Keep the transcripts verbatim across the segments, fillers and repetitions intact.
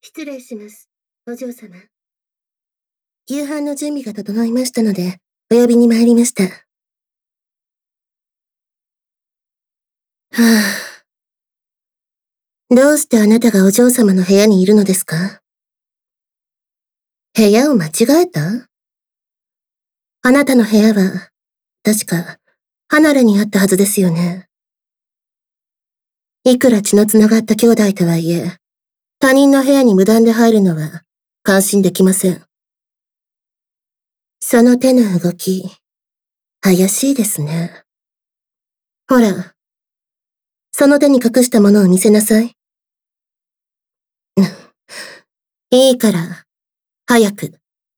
失礼します、お嬢様。夕飯の準備が整いましたので、お呼びに参りました。はあ。どうしてあなたがお嬢様の部屋にいるのですか？部屋を間違えた？あなたの部屋は、確か、離れにあったはずですよね。いくら血のつながった兄弟とはいえ、他人の部屋に無断で入るのは、感心できません。その手の動き、怪しいですね。ほら、その手に隠したものを見せなさい。いいから、早く。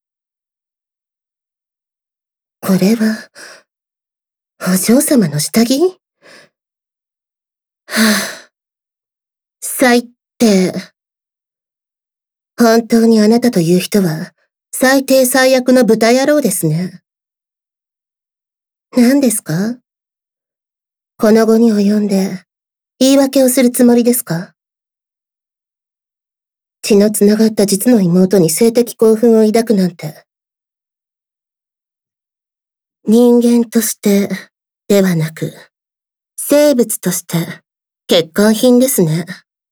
これは、お嬢様の下着？はあ、最低。本当にあなたという人は、最低最悪の豚野郎ですね。何ですか？この後に及んで、言い訳をするつもりですか？血のつながった実の妹に性的興奮を抱くなんて。人間として、ではなく、生物として、欠陥品ですね。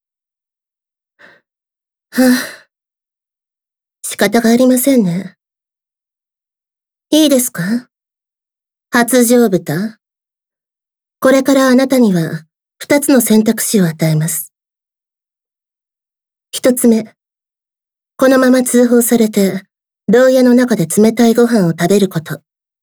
はあ、仕方がありませんね。いいですか？発情豚。これからあなたには、二つの選択肢を与えます。一つ目。このまま通報されて、牢屋の中で冷たいご飯を食べること。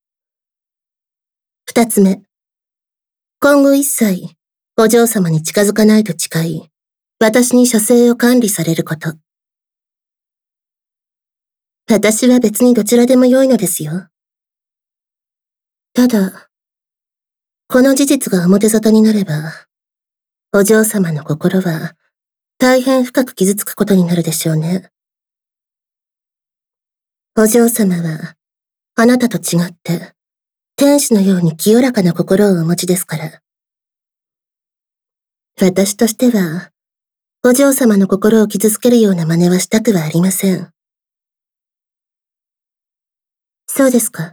二つ目。今後一切、お嬢様に近づかないと誓い、私に射精を管理されること。私は別にどちらでも良いのですよ。ただ、この事実が表沙汰になれば、お嬢様の心は大変深く傷つくことになるでしょうね。お嬢様は、あなたと違って、天使のように清らかな心をお持ちですから。私としては、お嬢様の心を傷つけるような真似はしたくはありません。そうですか。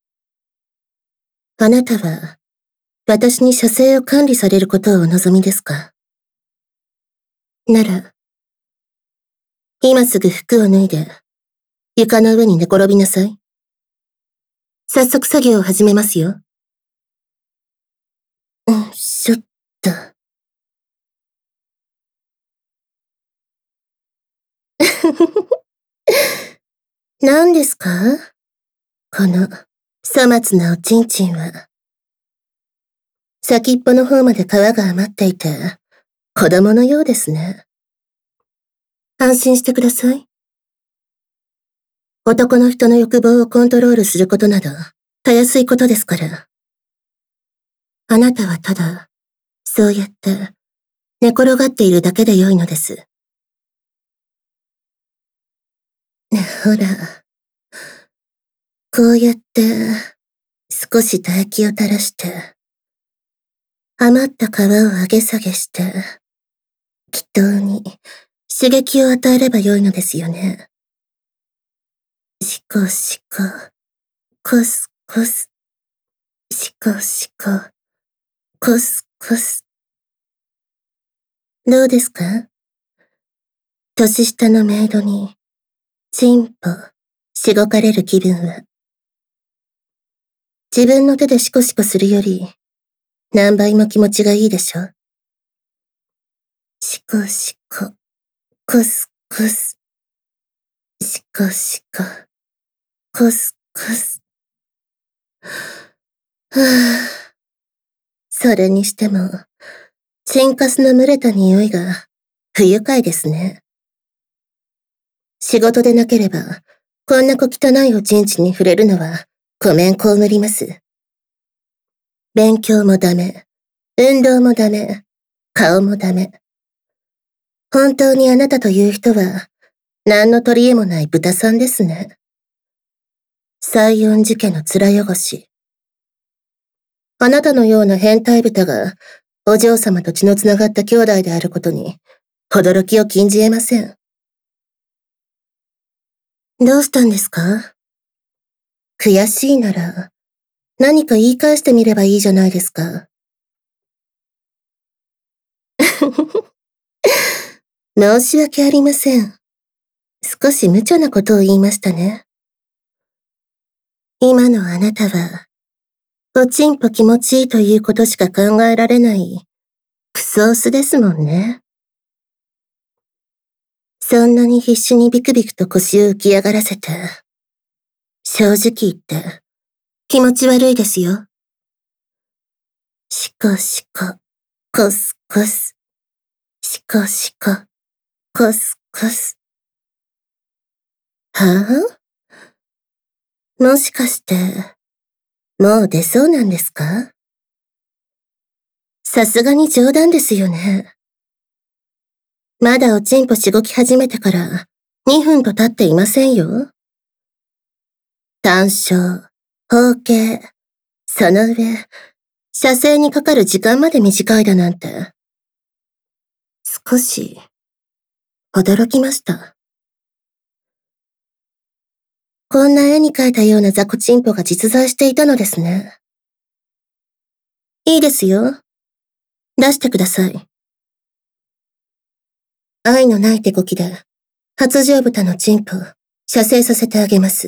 あなたは、私に射精を管理されることをお望みですか？なら、今すぐ服を脱いで、床の上に寝転びなさい。早速作業を始めますよ。うん、しょっと。何ですか？この、粗末なおちんちんは。先っぽの方まで皮が余っていて、子供のようですね。安心してください。男の人の欲望をコントロールすることなど、たやすいことですから。あなたはただ、そうやって、寝転がっているだけで良いのです。ほら、こうやって、少し唾液を垂らして、余った皮を上げ下げして、祈祷に刺激を与えれば良いのですよね。しこしこ、こすこす、しこしこ、こすこす。どうですか？年下のメイドに、チンポ、しごかれる気分は。自分の手でシコシコするより、何倍も気持ちがいいでしょ？しこしこ、こすこす。しこしこ、こすこす。はぁ。それにしても、チンカスの蒸れた匂いが、不愉快ですね。仕事でなければ、こんな小汚いおちんちんに触れるのは、ごめんこうむります。勉強もダメ、運動もダメ、顔もダメ。本当にあなたという人は、何の取り柄もない豚さんですね。西園寺家の面汚し。あなたのような変態豚が、お嬢様と血のつながった兄弟であることに、驚きを禁じ得ません。 どうしたんですか？悔しいなら、何か言い返してみればいいじゃないですか。申し訳ありません。少し無茶なことを言いましたね。今のあなたは、おちんぽ気持ちいいということしか考えられない、クソオスですもんね。そんなに必死にビクビクと腰を浮き上がらせて、正直言って、気持ち悪いですよ。シコシコ、コスコス。シコシコ、コスコス。はぁ、もしかして、もう出そうなんですか？さすがに冗談ですよね。まだおちんぽしごき始めてからにふんと経っていませんよ。単焦、包茎、その上、射精にかかる時間まで短いだなんて。少し、驚きました。こんな絵に描いたような雑魚チンポが実在していたのですね。いいですよ。出してください。愛のない手こきで、発情豚のチンポ、射精させてあげます。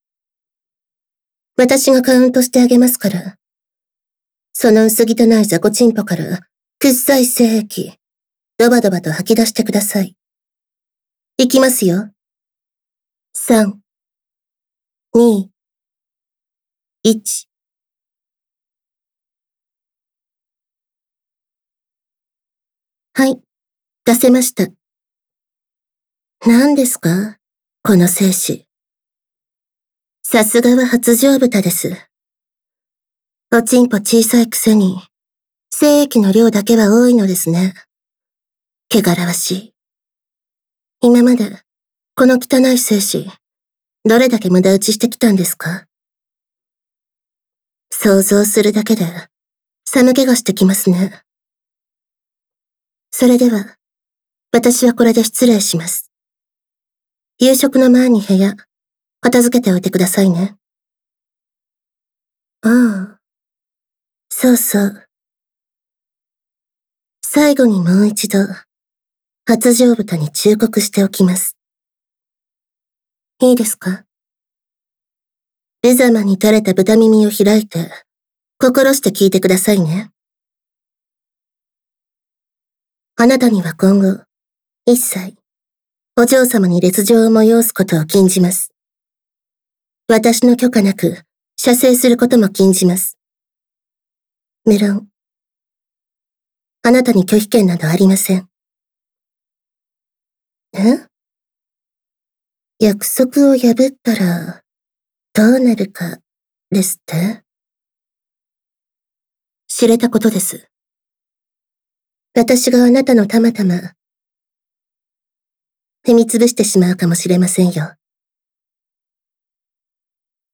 私がカウントしてあげますから。その薄汚い雑魚チンポから、臭い精液、ドバドバと吐き出してください。いきますよ。さん、に、いち。はい、出せました。何ですかこの精子。さすがは発情豚です。おちんぽ小さいくせに、精液の量だけは多いのですね。汚らわしい。今まで、この汚い精子、どれだけ無駄打ちしてきたんですか？想像するだけで、寒気がしてきますね。それでは、私はこれで失礼します。夕食の前に部屋、片付けておいてくださいね。ああ、そうそう。最後にもう一度、発情豚に忠告しておきます。いいですか？無様に垂れた豚耳を開いて、心して聞いてくださいね。あなたには今後、一切、お嬢様に烈情を催すことを禁じます。私の許可なく、射精することも禁じます。無論、あなたに拒否権などありません。え？約束を破ったら、どうなるか、ですって？知れたことです。私があなたのたまたま、踏みつぶしてしまうかもしれませんよ。